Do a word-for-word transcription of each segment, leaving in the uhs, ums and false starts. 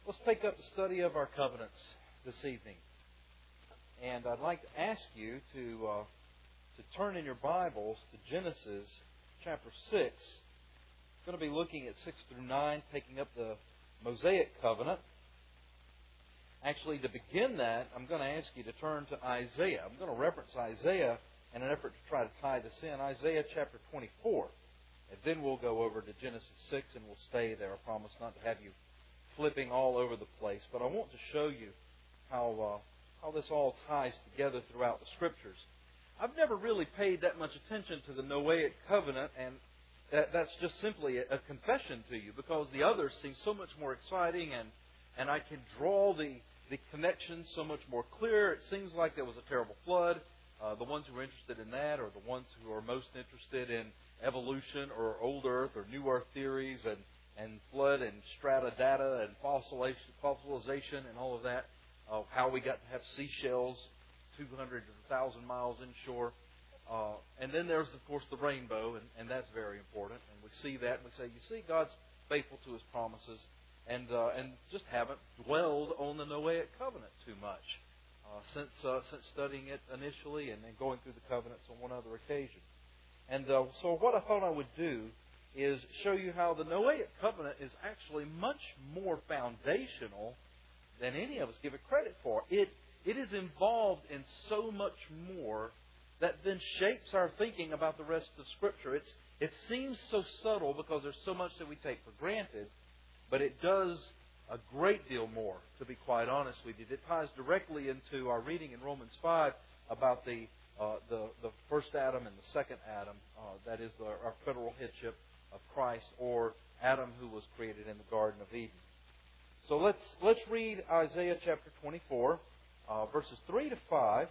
Let's take up the study of our covenants this evening. And I'd like to ask you to uh, to turn in your Bibles to Genesis chapter six. I'm going to be looking at six through nine, taking up the Mosaic covenant. Actually, to begin that, I'm going to ask you to turn to Isaiah. I'm going to reference Isaiah in an effort to try to tie this in. Isaiah chapter twenty-four. And then we'll go over to Genesis six and we'll stay there. I promise not to have you flipping all over the place. But I want to show you how uh, how this all ties together throughout the Scriptures. I've never really paid that much attention to the Noahic covenant, and that, that's just simply a, a confession to you, because the others seem so much more exciting, and, and I can draw the, the connections so much more clear. It seems like there was a terrible flood. Uh, the ones who are interested in that are the ones who are most interested in evolution or old Earth or new Earth theories and, and flood and strata data and fossilization, fossilization and all of that. Of how we got to have seashells two hundred or one thousand miles inshore. Uh, and then there's, of course, the rainbow, and, and that's very important. And we see that, and we say, you see, God's faithful to His promises, and uh, and just haven't dwelled on the Noahic covenant too much uh, since uh, since studying it initially and then going through the covenants on one other occasion. And uh, so what I thought I would do is show you how the Noahic covenant is actually much more foundational than any of us give it credit for. It it is involved in so much more that then shapes our thinking about the rest of Scripture. It's it seems so subtle because there's so much that we take for granted, but it does a great deal more, to be quite honest with you. It ties directly into our reading in Romans five about the uh, the, the first Adam and the second Adam, uh, that is the, our federal headship of Christ, or Adam who was created in the Garden of Eden. So let's let's read Isaiah chapter twenty-four, uh, verses three to five.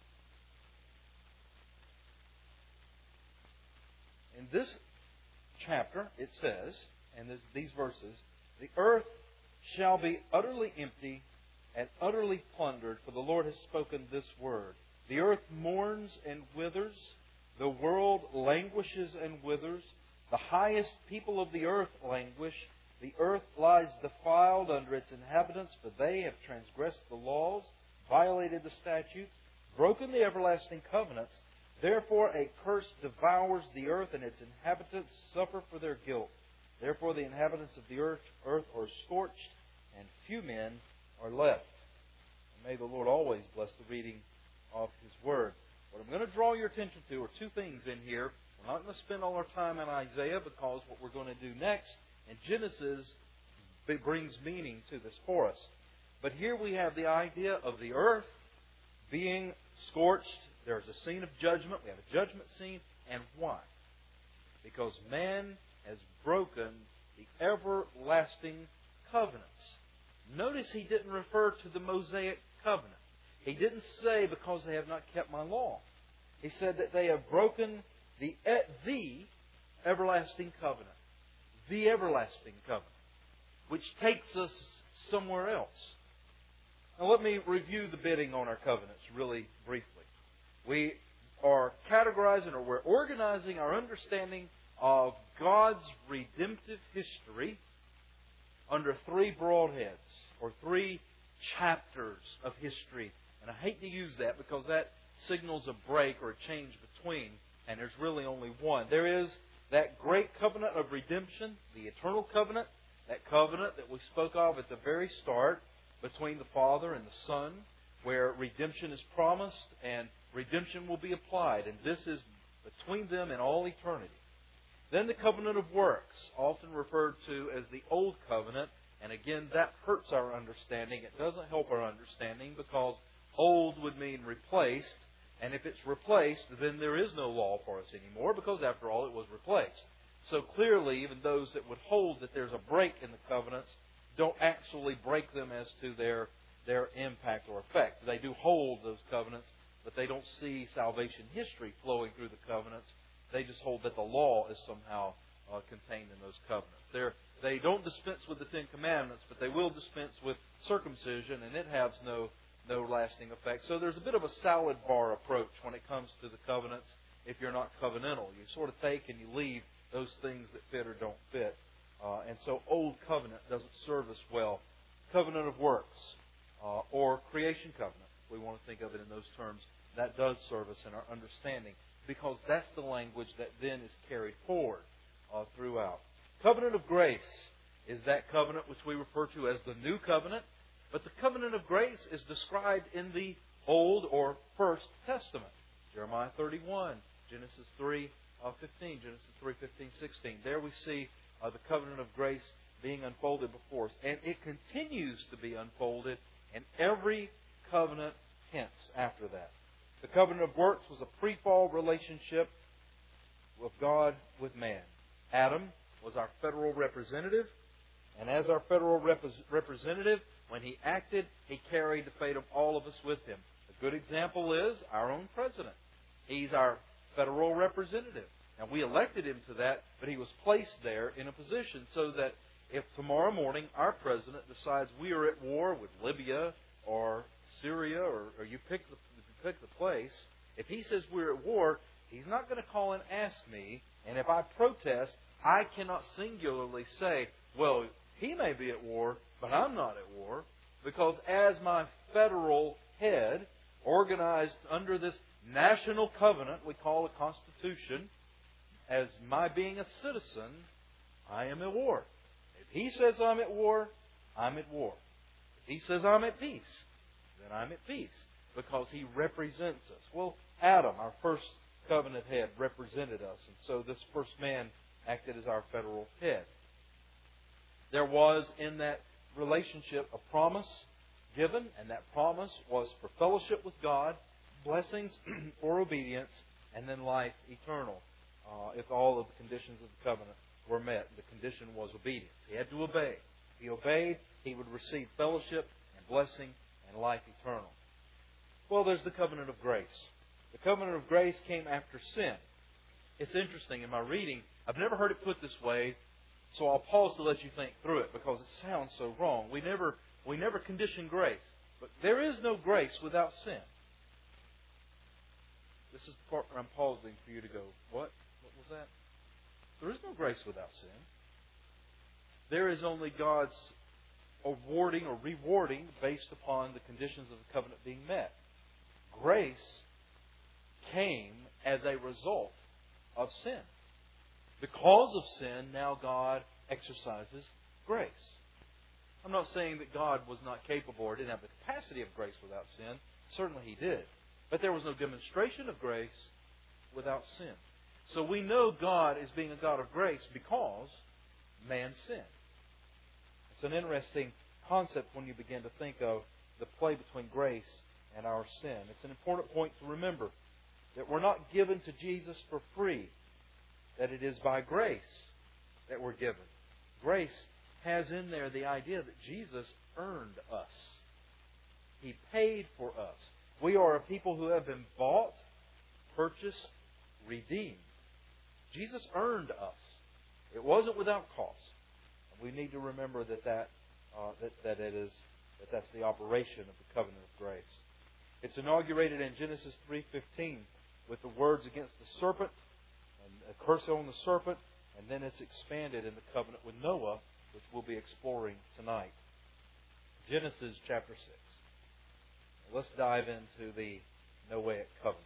In this chapter, it says, and this, these verses, the earth shall be utterly empty and utterly plundered, for the Lord has spoken this word. The earth mourns and withers, the world languishes and withers, the highest people of the earth languish. The earth lies defiled under its inhabitants, for they have transgressed the laws, violated the statutes, broken the everlasting covenants. Therefore a curse devours the earth, and its inhabitants suffer for their guilt. Therefore the inhabitants of the earth, earth are scorched, and few men are left. And may the Lord always bless the reading of His Word. What I'm going to draw your attention to are two things in here. We're not going to spend all our time on Isaiah, because what we're going to do next in Genesis brings meaning to this for us. But here we have the idea of the earth being scorched. There's a scene of judgment. We have a judgment scene. And why? Because man has broken the everlasting covenants. Notice he didn't refer to the Mosaic covenant. He didn't say because they have not kept my law. He said that they have broken the, the everlasting covenant. The everlasting covenant, which takes us somewhere else. Now let me review the bidding on our covenants really briefly. We are categorizing, or we're organizing our understanding of God's redemptive history under three broad heads, or three chapters of history. And I hate to use that because that signals a break or a change between, and there's really only one. There is that great covenant of redemption, the eternal covenant, that covenant that we spoke of at the very start between the Father and the Son, where redemption is promised and redemption will be applied. And this is between them in all eternity. Then the covenant of works, often referred to as the Old Covenant. And again, that hurts our understanding. It doesn't help our understanding, because old would mean replaced. And if it's replaced, then there is no law for us anymore, because after all, it was replaced. So clearly, even those that would hold that there's a break in the covenants don't actually break them as to their, their impact or effect. They do hold those covenants, but they don't see salvation history flowing through the covenants. They just hold that the law is somehow uh, contained in those covenants. They're, they don't dispense with the Ten Commandments, but they will dispense with circumcision, and it has no no lasting effect. So there's a bit of a salad bar approach when it comes to the covenants if you're not covenantal. You sort of take and you leave those things that fit or don't fit. Uh, and so Old Covenant doesn't serve us well covenant of works, uh, or creation covenant. We want to think of it in those terms. That does serve us in our understanding, because that's the language that then is carried forward uh, throughout. Covenant of grace is that covenant which we refer to as the New Covenant. But the covenant of grace is described in the Old or First Testament. Jeremiah thirty-one, Genesis three fifteen, Genesis three fifteen, sixteen. There we see uh, the covenant of grace being unfolded before us. And it continues to be unfolded in every covenant hence after that. The covenant of works was a pre-fall relationship of God with man. Adam was our federal representative. And as our federal rep- representative, when he acted, he carried the fate of all of us with him. A good example is our own president. He's our federal representative. Now, we elected him to that, but he was placed there in a position so that if tomorrow morning our president decides we are at war with Libya or Syria, or, or you pick the, you pick the place, if he says we're at war, he's not going to call and ask me, and if I protest, I cannot singularly say, well, he may be at war, but I'm not at war, because as my federal head, organized under this national covenant we call a Constitution, as my being a citizen, I am at war. If he says I'm at war, I'm at war. If he says I'm at peace, then I'm at peace, because he represents us. Well, Adam, our first covenant head, represented us, and so this first man acted as our federal head. There was in that relationship a promise given, and that promise was for fellowship with God, blessings or obedience, and then life eternal, uh, if all of the conditions of the covenant were met. The condition was obedience. He had to obey. If he obeyed, he would receive fellowship and blessing and life eternal. Well, there's the covenant of grace. The covenant of grace came after sin. It's interesting, in my reading, I've never heard it put this way, so I'll pause to let you think through it, because it sounds so wrong. We never, we never condition grace. But there is no grace without sin. This is the part where I'm pausing for you to go, what? What was that? There is no grace without sin. There is only God's awarding or rewarding based upon the conditions of the covenant being met. Grace came as a result of sin. Because of sin, now God exercises grace. I'm not saying that God was not capable or didn't have the capacity of grace without sin. Certainly He did. But there was no demonstration of grace without sin. So we know God is being a God of grace because man sinned. It's an interesting concept when you begin to think of the play between grace and our sin. It's an important point to remember that we're not given to Jesus for free, that it is by grace that we're given. Grace has in there the idea that Jesus earned us. He paid for us. We are a people who have been bought, purchased, redeemed. Jesus earned us. It wasn't without cost. We need to remember that that, uh, that, that it is that that's the operation of the covenant of grace. It's inaugurated in Genesis three fifteen with the words against the serpent and a curse on the serpent, and then it's expanded in the covenant with Noah, which we'll be exploring tonight. Genesis chapter six. Let's dive into the Noahic covenant.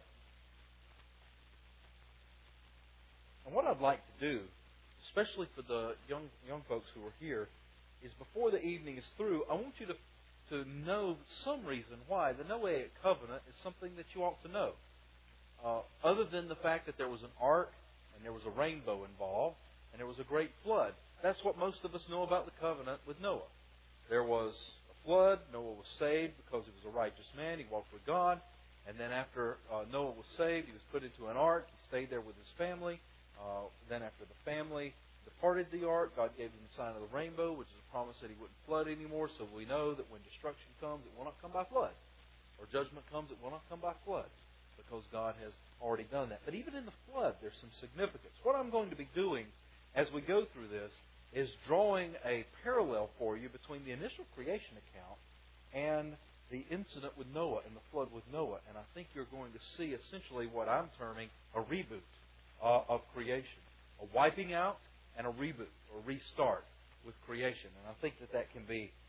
And what I'd like to do, especially for the young young folks who are here, is before the evening is through, I want you to, to know some reason why the Noahic covenant is something that you ought to know. Uh, other than the fact that there was an ark, and there was a rainbow involved, and there was a great flood. That's what most of us know about the covenant with Noah. There was a flood. Noah was saved because he was a righteous man. He walked with God. And then after uh, Noah was saved, he was put into an ark. He stayed there with his family. Uh, then after the family departed the ark, God gave him the sign of the rainbow, which is a promise that he wouldn't flood anymore. So we know that when destruction comes, it will not come by flood. Or judgment comes, it will not come by flood, because God has already done that. But even in the flood, there's some significance. What I'm going to be doing as we go through this is drawing a parallel for you between the initial creation account and the incident with Noah and the flood with Noah. And I think you're going to see essentially what I'm terming a reboot uh, of creation. A wiping out and a reboot or restart with creation. And I think that that can be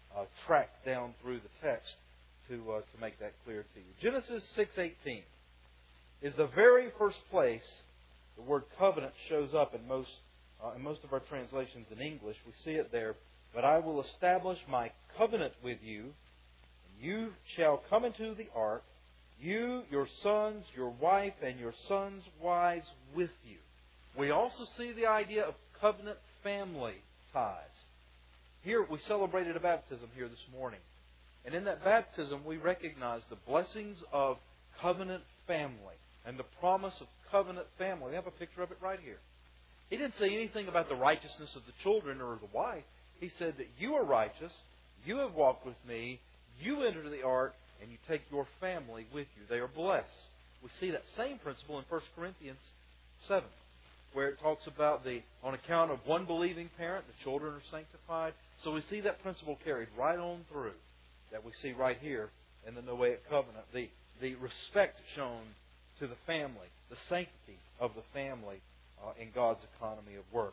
uh, track down through the text to uh, to make that clear to you. Genesis six eighteen is the very first place the word covenant shows up in most uh, in most of our translations in English. We see it there. But I will establish my covenant with you, and you shall come into the ark, you, your sons, your wife, and your sons' wives with you. We also see the idea of covenant family ties. Here, we celebrated a baptism here this morning. And in that baptism, we recognize the blessings of covenant family and the promise of covenant family. We have a picture of it right here. He didn't say anything about the righteousness of the children or the wife. He said that you are righteous, you have walked with me, you enter the ark, and you take your family with you. They are blessed. We see that same principle in First Corinthians seven, where it talks about the on account of one believing parent, the children are sanctified. So we see that principle carried right on through that we see right here in the Noahic covenant. The, the respect shown to the family, the sanctity of the family uh, in God's economy of work.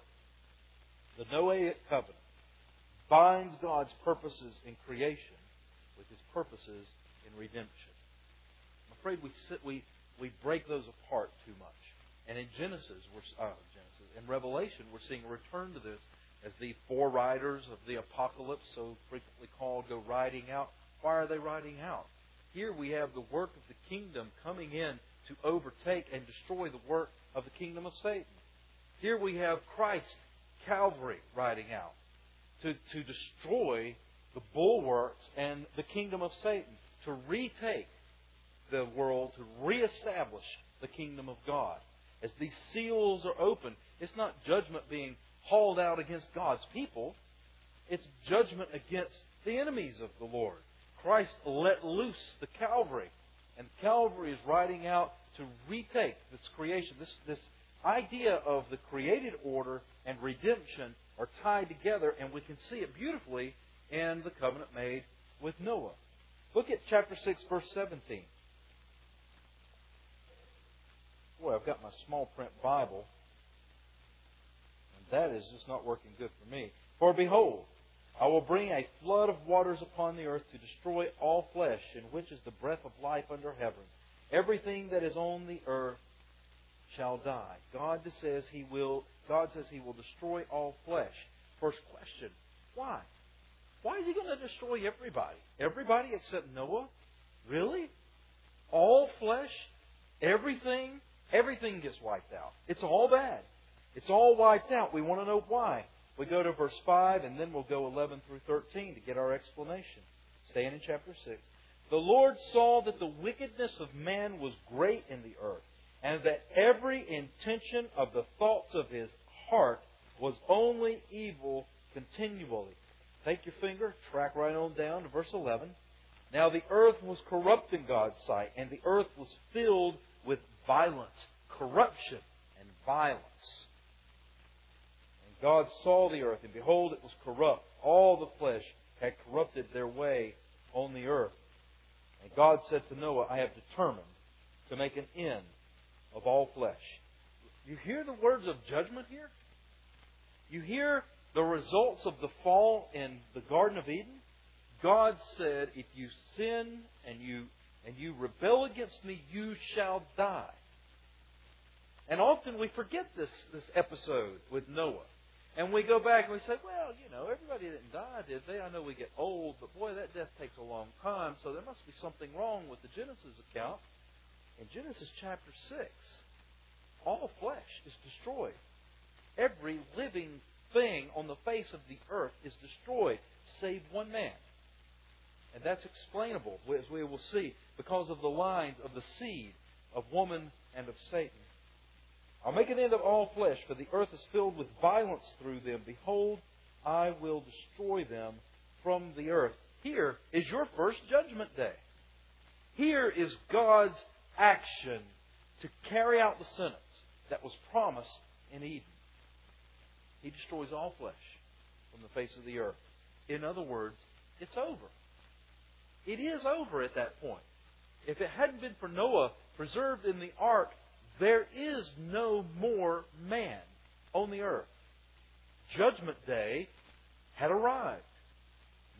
The Noahic covenant binds God's purposes in creation with His purposes in redemption. I'm afraid we sit, we we break those apart too much. And in Genesis, we're uh, Genesis, in Revelation, we're seeing a return to this as the four riders of the apocalypse, so frequently called, go riding out. Why are they riding out? Here we have the work of the kingdom coming in to overtake and destroy the work of the kingdom of Satan. Here we have Christ, Calvary, riding out to, to destroy the bulwarks and the kingdom of Satan, to retake the world, to reestablish the kingdom of God. As these seals are opened, it's not judgment being hauled out against God's people. It's judgment against the enemies of the Lord. Christ let loose the Calvary, and Calvary is riding out to retake this creation. This, this idea of the created order and redemption are tied together, and we can see it beautifully in the covenant made with Noah. Look at chapter six, verse seventeen. Boy, I've got my small print Bible, and that is just not working good for me. For behold, I will bring a flood of waters upon the earth to destroy all flesh, in which is the breath of life under heaven. Everything that is on the earth shall die. God says He will. God says He will destroy all flesh. First question: why? Why is He going to destroy everybody? Everybody except Noah? Really? All flesh? Everything? Everything gets wiped out. It's all bad. It's all wiped out. We want to know why. We go to verse five, and then we'll go eleven through thirteen to get our explanation. Staying in chapter six. The Lord saw that the wickedness of man was great in the earth, and that every intention of the thoughts of his heart was only evil continually. Take your finger, track right on down to verse eleven. Now the earth was corrupt in God's sight, and the earth was filled with violence, corruption, and violence. And God saw the earth, and behold, it was corrupt. All the flesh had corrupted their way on the earth. And God said to Noah, I have determined to make an end of all flesh. You hear the words of judgment here? You hear the results of the fall in the Garden of Eden? God said, if you sin and you and you rebel against me, you shall die. And often we forget this, this episode with Noah. And we go back and we say, well, you know, everybody didn't die, did they? I know we get old, but boy, that death takes a long time, so there must be something wrong with the Genesis account. In Genesis chapter six, all flesh is destroyed. Every living thing on the face of the earth is destroyed, save one man. And that's explainable, as we will see, because of the lines of the seed of woman and of Satan. I'll make an end of all flesh, for the earth is filled with violence through them. Behold, I will destroy them from the earth. Here is your first judgment day. Here is God's action to carry out the sentence that was promised in Eden. He destroys all flesh from the face of the earth. In other words, it's over. It is over at that point. If it hadn't been for Noah preserved in the ark, there is no more man on the earth. Judgment Day had arrived.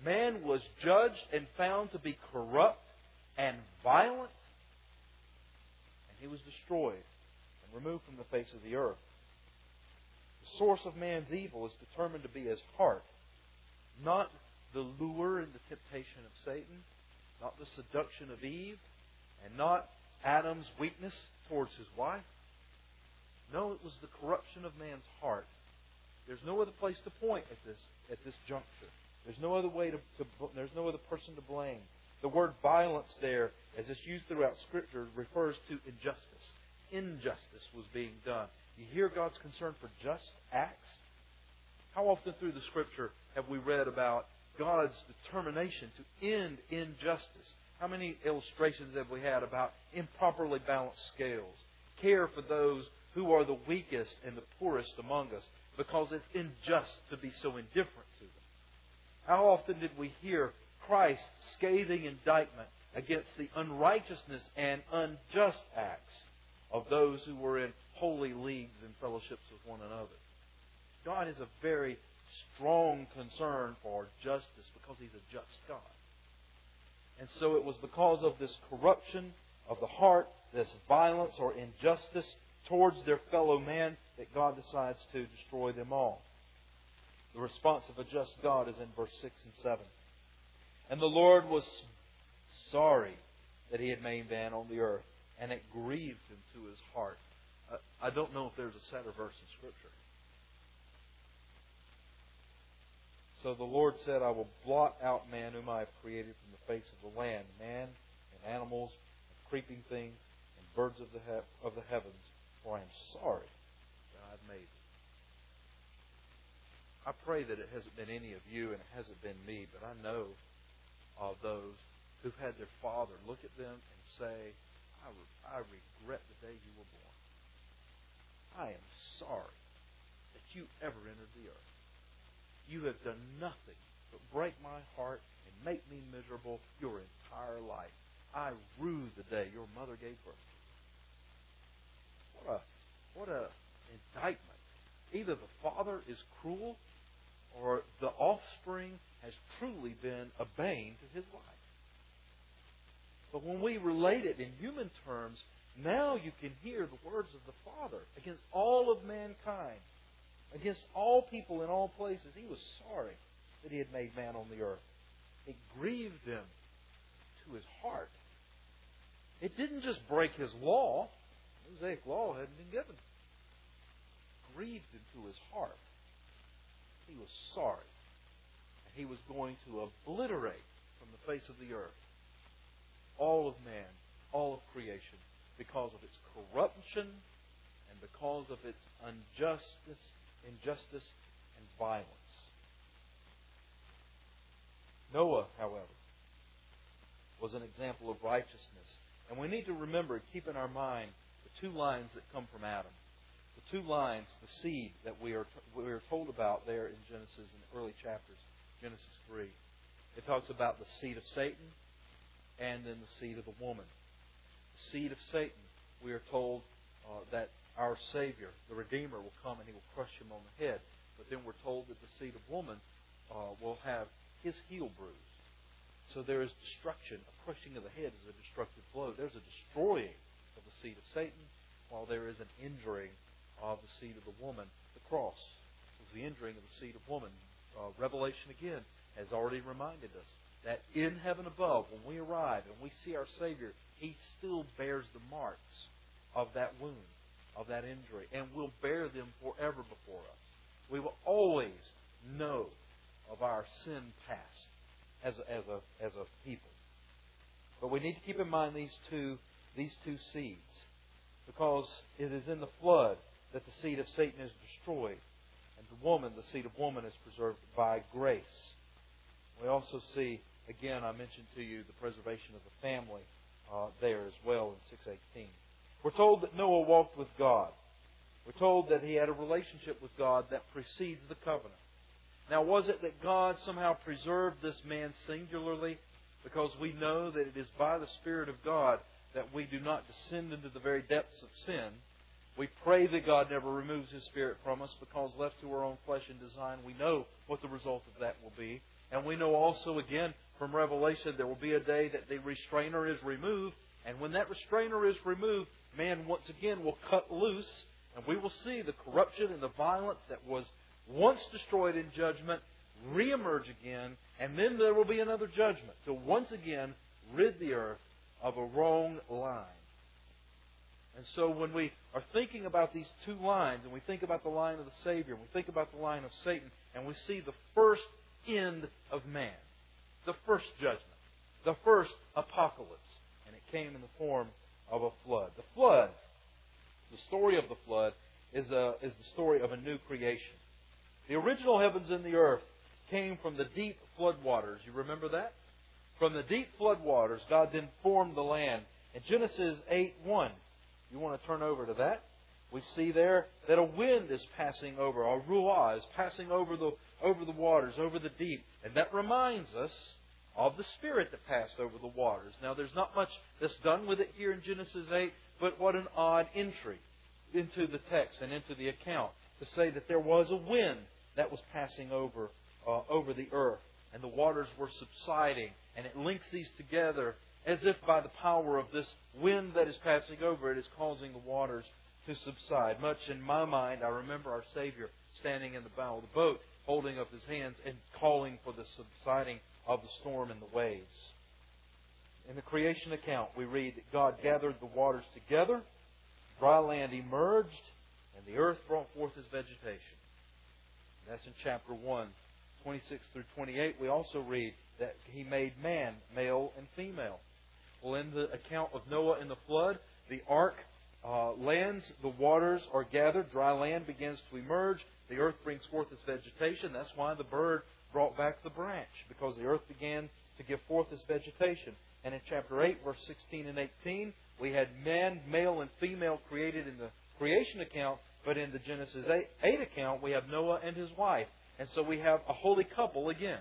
man was judged and found to be corrupt and violent, and he was destroyed and removed from the face of the earth. The source of man's evil is determined to be his heart, not the lure and the temptation of Satan, not the seduction of Eve, and not Adam's weakness towards his wife. No, it was the corruption of man's heart. There's no other place to point at this at this juncture. There's no other way to, to there's no other person to blame. The word violence there, as it's used throughout Scripture, refers to injustice. Injustice was being done. You hear God's concern for just acts? How often through the Scripture have we read about God's determination to end injustice? How many illustrations have we had about improperly balanced scales? Care for those who are the weakest and the poorest among us, because it's unjust to be so indifferent to them. How often did we hear Christ's scathing indictment against the unrighteousness and unjust acts of those who were in holy leagues and fellowships with one another? God has a very strong concern for justice because He's a just God. And so it was because of this corruption of the heart, this violence or injustice towards their fellow man, that God decides to destroy them all. The response of a just God is in verse six and seven. And the Lord was sorry that He had made man on the earth, and it grieved Him to His heart. Uh, I don't know if there's a sadder verse in Scripture. So the Lord said, I will blot out man whom I have created from the face of the land, man and animals and creeping things and birds of the he- of the heavens, for I am sorry that I have made them. I pray that it hasn't been any of you and it hasn't been me, but I know of those who've had their father look at them and say, I, re- I regret the day you were born. I am sorry that you ever entered the earth. You have done nothing but break my heart and make me miserable your entire life. I rue the day your mother gave birth to you. What a, what a indictment. Either the father is cruel or the offspring has truly been a bane to his life. But when we relate it in human terms, now you can hear the words of the Father against all of mankind, against all people in all places. He was sorry that He had made man on the earth. It grieved Him to His heart. It didn't just break His law. The Mosaic law hadn't been given. It grieved Him to His heart. He was sorry. And He was going to obliterate from the face of the earth all of man, all of creation, because of its corruption and because of its injustice, injustice and violence. Noah, however, was an example of righteousness. And we need to remember, keep in our mind, the two lines that come from Adam. The two lines, the seed that we are we are told about there in Genesis, in the early chapters, Genesis three. It talks about the seed of Satan and then the seed of the woman. The seed of Satan, we are told uh, that our Savior, the Redeemer, will come and He will crush him on the head. But then we're told that the seed of woman uh, will have his heel bruised. So there is destruction. A crushing of the head is a destructive blow. There's a destroying of the seed of Satan, while there is an injuring of the seed of the woman. The cross was the injuring of the seed of woman. Uh, Revelation, again, has already reminded us that in heaven above, when we arrive and we see our Savior, He still bears the marks of that wound, of that injury, and will bear them forever before us. We will always know of our sin past as a, as a, as a people. But we need to keep in mind these two, these two seeds, because it is in the flood that the seed of Satan is destroyed, and the woman, the seed of woman, is preserved by grace. We also see, again, I mentioned to you the preservation of the family uh, there as well in six eighteen. We're told that Noah walked with God. We're told that he had a relationship with God that precedes the covenant. Now, was it that God somehow preserved this man singularly? Because we know that it is by the Spirit of God that we do not descend into the very depths of sin. We pray that God never removes His Spirit from us, because left to our own flesh and design, we know what the result of that will be. And we know also, again, from Revelation, there will be a day that the restrainer is removed. And when that restrainer is removed, man once again will cut loose. And we will see the corruption and the violence that was once destroyed in judgment reemerge again. And then there will be another judgment to once again rid the earth of a wrong line. And so when we are thinking about these two lines, and we think about the line of the Savior, and we think about the line of Satan, and we see the first end of man, the first judgment, the first apocalypse, and it came in the form of a flood. The flood, the story of the flood, is, a, is the story of a new creation. The original heavens and the earth came from the deep floodwaters. You remember that? From the deep floodwaters, God then formed the land. In Genesis eight one, you want to turn over to that? We see there that a wind is passing over, a ruah is passing over the, over the waters, over the deep. And that reminds us of the Spirit that passed over the waters. Now, there's not much that's done with it here in Genesis eight, but what an odd entry into the text and into the account to say that there was a wind that was passing over, uh, over the earth, and the waters were subsiding. And it links these together as if by the power of this wind that is passing over, it is causing the waters to subside. Much in my mind, I remember our Savior standing in the bow of the boat, holding up His hands and calling for the subsiding of the storm and the waves. In the creation account, we read that God gathered the waters together, dry land emerged, and the earth brought forth His vegetation. And that's in chapter one, twenty-six through twenty-eight. We also read that He made man, male and female. Well, in the account of Noah and the flood, the ark uh, lands, the waters are gathered, dry land begins to emerge, the earth brings forth its vegetation. That's why the bird brought back the branch, because the earth began to give forth its vegetation. And in chapter eight, verse sixteen and eighteen, we had man, male and female created in the creation account, but in the Genesis eight account, we have Noah and his wife. And so we have a holy couple again.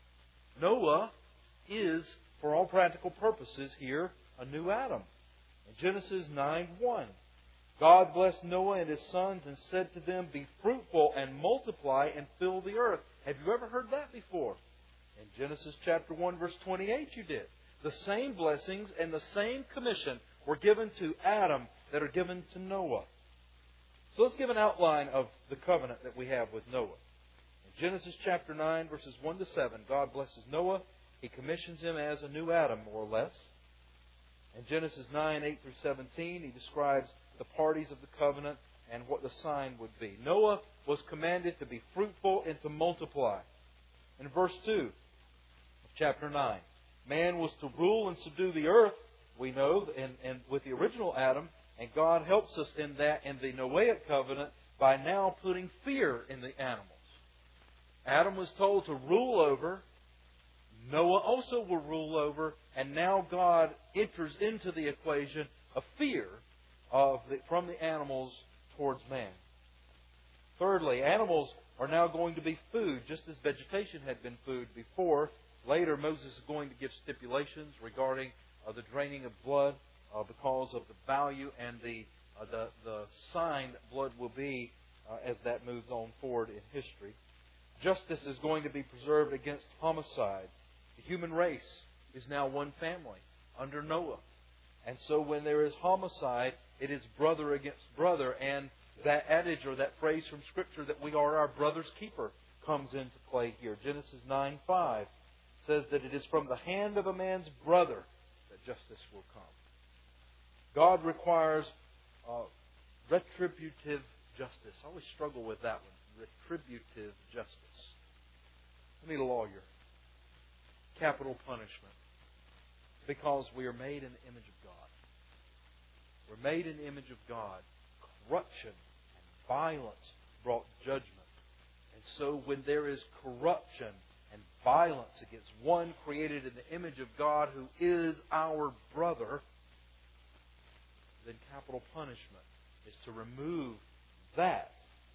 Noah is, for all practical purposes here, a new Adam. In Genesis nine one, God blessed Noah and his sons and said to them, "Be fruitful and multiply and fill the earth." Have you ever heard that before? In Genesis chapter one, verse twenty-eight, you did. The same blessings and the same commission were given to Adam that are given to Noah. So let's give an outline of the covenant that we have with Noah. In Genesis chapter nine, verses one to seven, God blesses Noah. He commissions him as a new Adam, more or less. In Genesis nine, eight through seventeen, he describes the parties of the covenant and what the sign would be. Noah was commanded to be fruitful and to multiply. In verse two of chapter nine, man was to rule and subdue the earth, we know, and, and with the original Adam, and God helps us in that in the Noahic covenant by now putting fear in the animals. Adam was told to rule over. Noah also will rule over. And now God enters into the equation of fear of the, from the animals towards man. Thirdly, animals are now going to be food, just as vegetation had been food before. Later, Moses is going to give stipulations regarding uh, the draining of blood uh, because of the value and the, uh, the, the sign that blood will be uh, as that moves on forward in history. Justice is going to be preserved against homicide. The human race is now one family under Noah. And so when there is homicide, it is brother against brother. And that adage or that phrase from Scripture that we are our brother's keeper comes into play here. Genesis nine five says that it is from the hand of a man's brother that justice will come. God requires uh, retributive justice. I always struggle with that one. Retributive justice. I need a lawyer. Capital punishment. Because we are made in the image of God. We're made in the image of God. Corruption and violence brought judgment. And so when there is corruption and violence against one created in the image of God who is our brother, then capital punishment is to remove that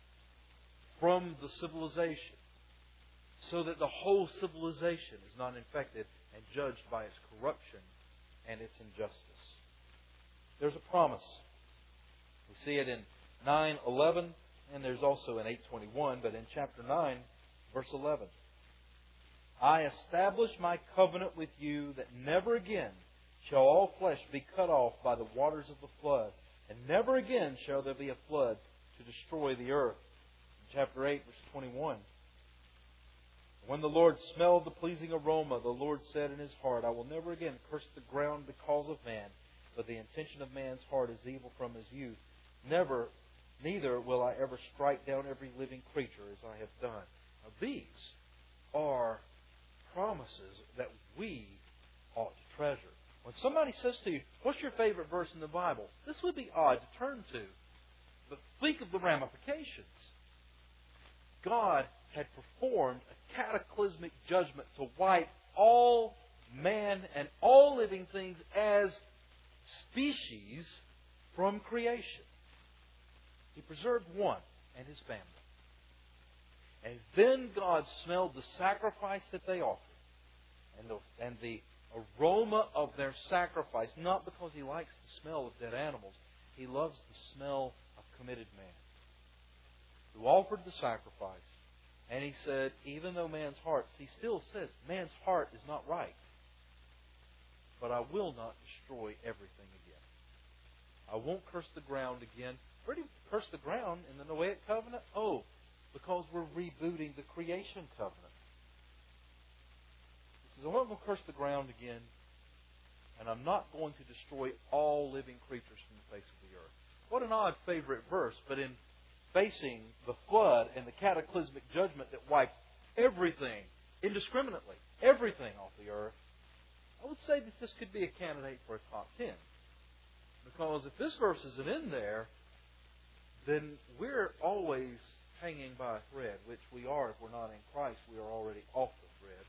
from the civilization so that the whole civilization is not infected and judged by its corruption and its injustice. There's a promise. We see it in nine eleven, and there's also in eight twenty-one, but in chapter nine, verse eleven. I establish my covenant with you that never again shall all flesh be cut off by the waters of the flood, and never again shall there be a flood to destroy the earth. In chapter eight, verse twenty-one. When the Lord smelled the pleasing aroma, the Lord said in His heart, I will never again curse the ground because of man, but the intention of man's heart is evil from his youth. Never, neither will I ever strike down every living creature as I have done. Now these are promises that we ought to treasure. When somebody says to you, what's your favorite verse in the Bible? This would be odd to turn to. But think of the ramifications. God had performed a cataclysmic judgment to wipe all man and all living things as species from creation. He preserved one and his family. And then God smelled the sacrifice that they offered. And the, and the aroma of their sacrifice, not because He likes the smell of dead animals. He loves the smell of committed man, who offered the sacrifice. And He said, even though man's heart, He still says, man's heart is not right, but I will not destroy everything again. I won't curse the ground again. Where do you curse the ground in the Noahic covenant? Oh, because we're rebooting the creation covenant. He says, I won't curse the ground again, and I'm not going to destroy all living creatures from the face of the earth. What an odd favorite verse, but in facing the flood and the cataclysmic judgment that wiped everything indiscriminately, everything off the earth, I would say that this could be a candidate for a top ten. Because if this verse isn't in there, then we're always hanging by a thread, which we are if we're not in Christ. We are already off the thread.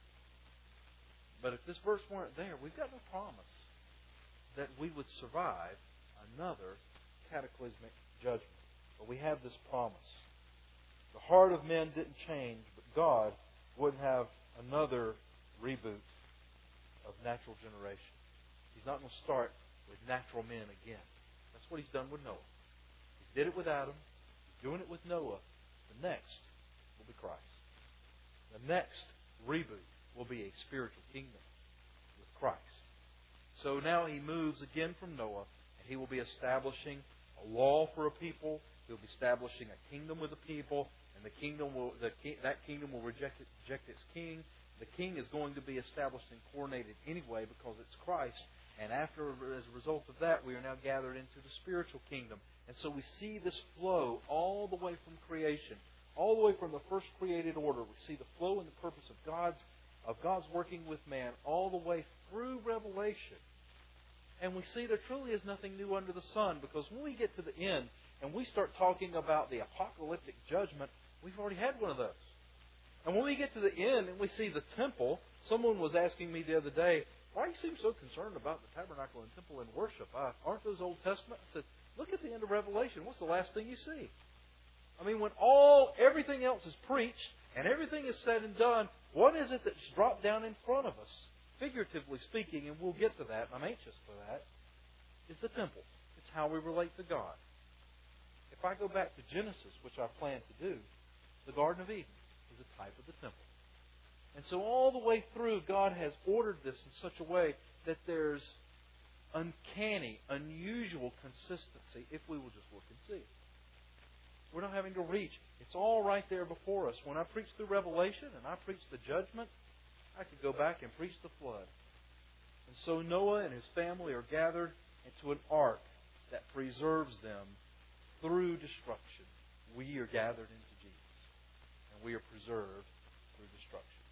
But if this verse weren't there, we've got no promise that we would survive another cataclysmic judgment. But we have this promise. The heart of men didn't change, but God wouldn't have another reboot of natural generation. He's not going to start with natural men again. That's what He's done with Noah. He did it with Adam. He's doing it with Noah. The next will be Christ. The next reboot will be a spiritual kingdom with Christ. So now He moves again from Noah, and He will be establishing a law for a people. He'll be establishing a kingdom with a people, and the kingdom will the, that kingdom will reject, reject its king. The king is going to be established and coronated anyway because it's Christ. And after, as a result of that, we are now gathered into the spiritual kingdom. And so we see this flow all the way from creation, all the way from the first created order. We see the flow and the purpose of God's of God's working with man all the way through Revelation. And we see there truly is nothing new under the sun, because when we get to the end and we start talking about the apocalyptic judgment, we've already had one of those. And when we get to the end and we see the temple, someone was asking me the other day, why do you seem so concerned about the tabernacle and temple and worship? Uh, aren't those Old Testament? I said, look at the end of Revelation. What's the last thing you see? I mean, when all everything else is preached and everything is said and done, what is it that's dropped down in front of us? Figuratively speaking, and we'll get to that, and I'm anxious for that, is the temple. It's how we relate to God. If I go back to Genesis, which I plan to do, the Garden of Eden is a type of the temple. And so all the way through, God has ordered this in such a way that there's uncanny, unusual consistency if we will just look and see it. We're not having to reach. It's all right there before us. When I preach through Revelation and I preach the judgment, I could go back and preach the flood. And so Noah and his family are gathered into an ark that preserves them through destruction. We are gathered into Jesus. And we are preserved through destruction.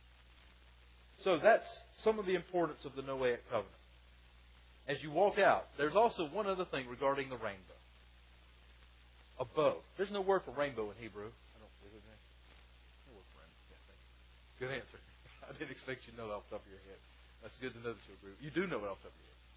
So that's some of the importance of the Noahic covenant. As you walk out, there's also one other thing regarding the rainbow. A bow. There's no word for rainbow in Hebrew. I don't believe it. No word for rainbow. Yeah, good answer. I didn't expect you to know that off the top of your head. That's good to know that you agree. You do know it off the top of your head.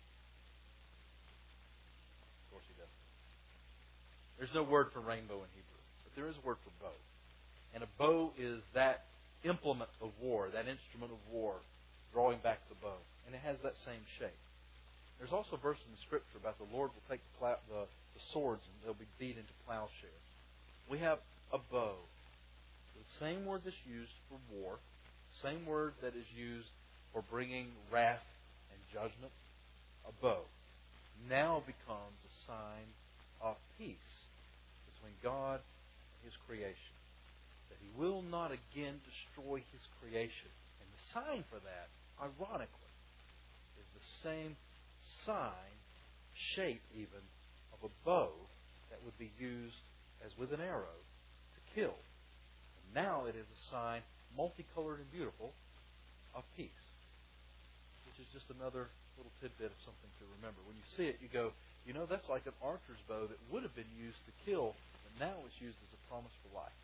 Of course he does. There's no word for rainbow in Hebrew, but there is a word for bow. And a bow is that implement of war, that instrument of war, drawing back the bow. And it has that same shape. There's also a verse in the Scripture about the Lord will take the, plow, the, the swords and they'll be beat into plowshares. We have a bow. The same word that's used for war, the same word that is used for bringing wrath and judgment, a bow, now becomes a sign of peace between God and His creation. That He will not again destroy His creation. And the sign for that, ironically, is the same sign, shape even, of a bow that would be used as with an arrow to kill. And now it is a sign, multicolored and beautiful, of peace. Which is just another little tidbit of something to remember. When you see it, you go, you know, that's like an archer's bow that would have been used to kill, but now it's used as a promise for life.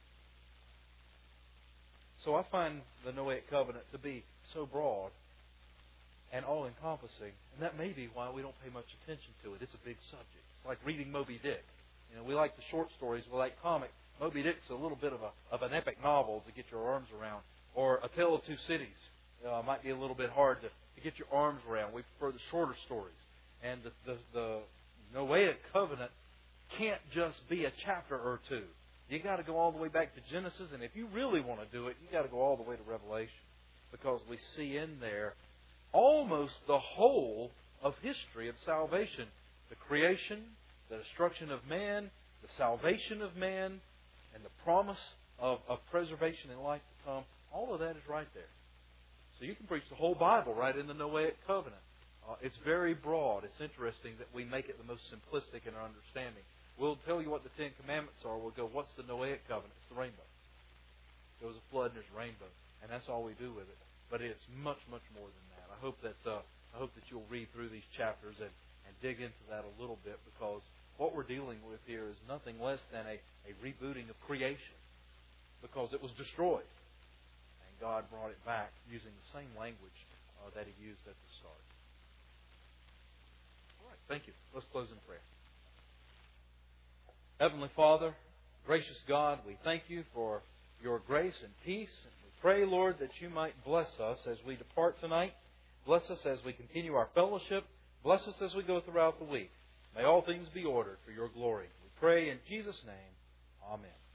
So I find the Noahic covenant to be so broad and all-encompassing, and that may be why we don't pay much attention to it. It's a big subject. It's like reading Moby Dick. You know, we like the short stories, we like comics. Moby Dick's a little bit of a of an epic novel to get your arms around, or A Tale of Two Cities. Uh, might be a little bit hard to, to get your arms around. We prefer the shorter stories. And the, the, the Noahic covenant can't just be a chapter or two. You got to go all the way back to Genesis, and if you really want to do it, you got to go all the way to Revelation, because we see in there almost the whole of history of salvation: the creation, the destruction of man, the salvation of man, and the promise of, of preservation in life to come. All of that is right there. So you can preach the whole Bible right in the Noahic covenant. Uh, it's very broad. It's interesting that we make it the most simplistic in our understanding. We'll tell you what the Ten Commandments are. We'll go, what's the Noahic covenant? It's the rainbow. There was a flood and there's a rainbow. And that's all we do with it. But it's much, much more than that. I hope that uh, I hope that you'll read through these chapters and, and dig into that a little bit, because what we're dealing with here is nothing less than a, a rebooting of creation, because it was destroyed. And God brought it back using the same language uh, that He used at the start. All right, thank you. Let's close in prayer. Heavenly Father, gracious God, we thank You for Your grace and peace. And we pray, Lord, that You might bless us as we depart tonight. Bless us as we continue our fellowship. Bless us as we go throughout the week. May all things be ordered for Your glory. We pray in Jesus' name. Amen.